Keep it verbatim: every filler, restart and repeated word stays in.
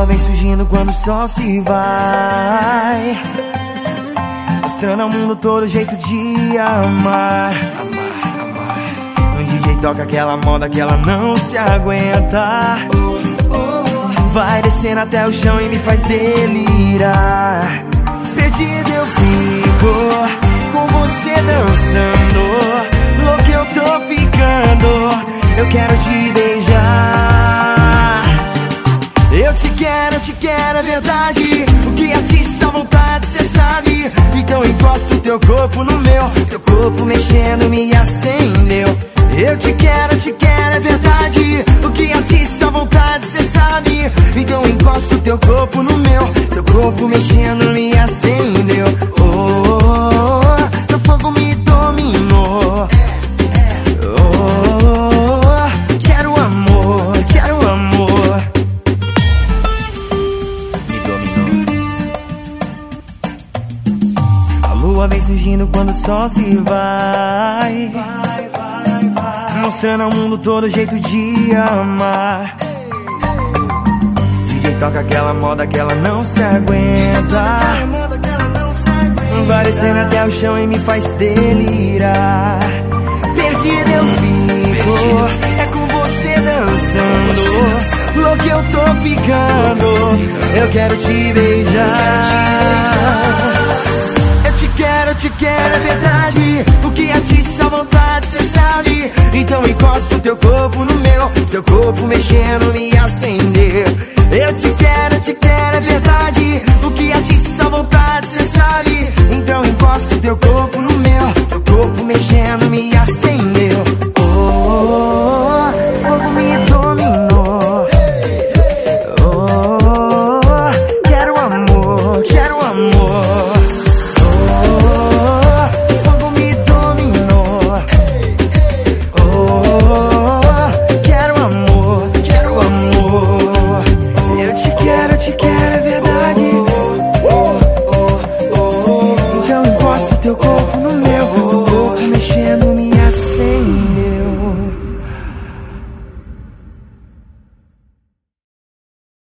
lua vem surgindo quando o sol se vai, mostrando ao mundo todo o jeito de amar. Amar, amar. O D J toca aquela moda que ela não se aguenta, vai descendo até o chão e me faz delirar. Perdido eu fico com você dançando, louco eu tô ficando, eu quero te beijar. Eu te quero, eu te quero, é verdade. O que atiça a vontade, cê sabe. Então encosta o teu corpo no meu, teu corpo mexendo me acendeu. Eu te quero, eu te quero, é verdade. O que atiça a vontade, cê sabe. Então encosta o teu corpo no meu, teu corpo mexendo me acendeu. Oh, oh, oh, teu fogo me dominou. Oh, quero amor, quero amor. Me dominou. A lua vem surgindo quando o sol se vai, mostrando ao mundo todo o jeito de amar. D J toca aquela moda que ela não se aguenta, vai descendo até o chão e me faz delirar. Perdido eu fico, é com você dançando, louco eu tô ficando, eu quero te beijar. Eu te quero, eu te quero, é verdade. O que atiça a vontade, cê sabe. Então encosta o teu corpo no meu, teu corpo mexendo me acender. Eu te quero, eu te quero, é verdade. O que atiça a vontade, cê sabe. Então encosta o teu corpo no meu, teu corpo mexendo me acender.